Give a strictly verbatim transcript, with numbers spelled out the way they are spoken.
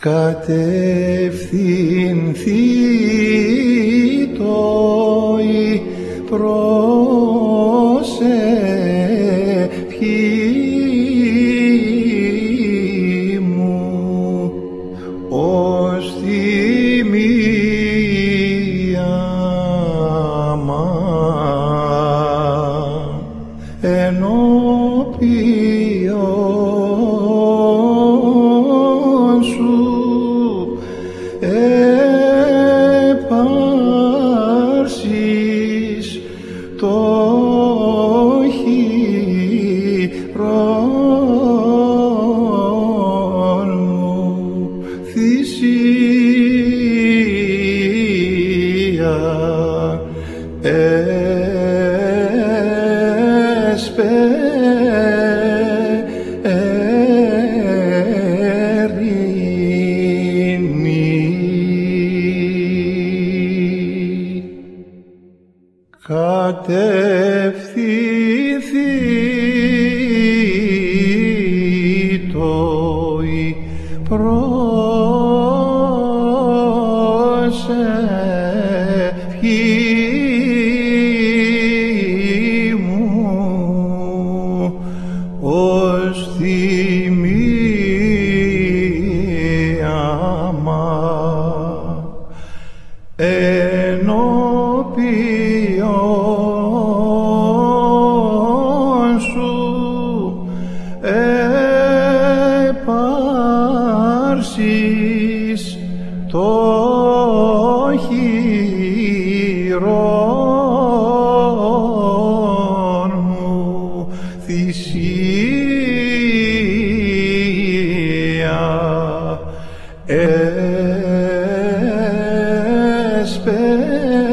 κατευθυνθήτω η προσευχή μου ως τιμία μα ενώπιον σου επάρσεις το χειρόν μου θυσία κατευθυνθήτω η προσευχή μου ως τιμία μα ενώπιον σου επάρσεις το χειρόν μου θυσία εσπε